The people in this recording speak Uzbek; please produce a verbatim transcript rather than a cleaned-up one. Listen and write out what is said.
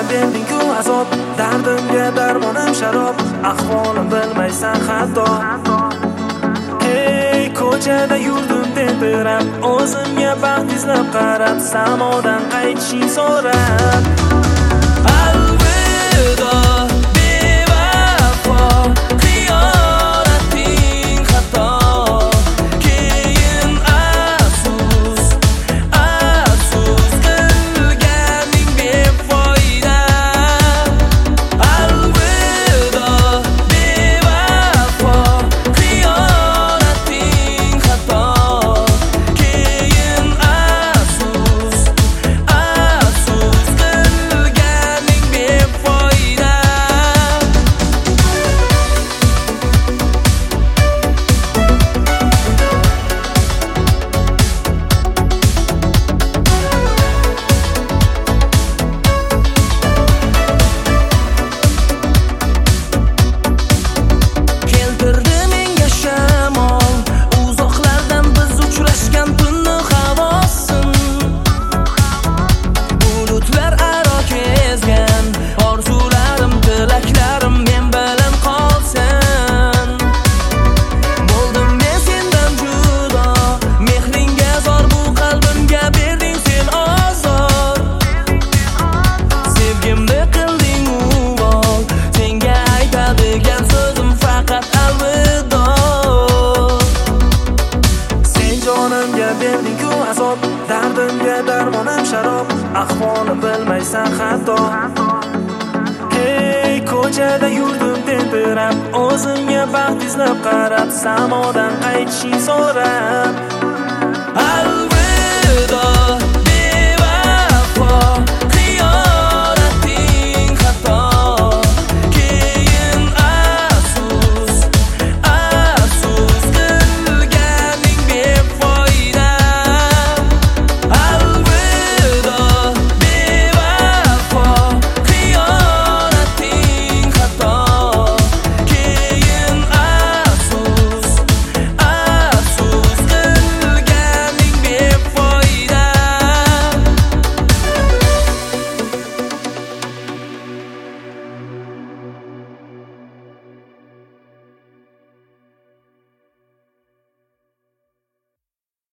berding-ku azob, dardimga darmonim sharob, ahvolim bilmaysan hatto. Hey, ko'chada yurdim tentirab, o'zimga baxt izlab qarab, samodan qaytishing so'rab. Alvido bevafo, xiyonating xato, keyin afsus, afsus qilganing befoyda. Alvido bevafo, xiyonating xato, keyin afsus, afsus qilganing befoyda. Keltirdi menga shamol, uzoqlardan biz uchrashgan tunni havosin. Bulutlar aro kezgan, orzularim, tilaklarim men bilan qolsin. Bo'ldim men sendan judo, mehringga zor, bu qalbimga berding sen ozor. Sevgimni qilding uvol, senga aytadigan so'zim faqat alvido. Sen jonimga berding-ku azob, dardimga darmonim sharob, ahvolim bilmaysan hatto. Hey, ko'chada yurdim tentirab, o'zimga baxt izlab qarab, samodan qaytishing so'rab.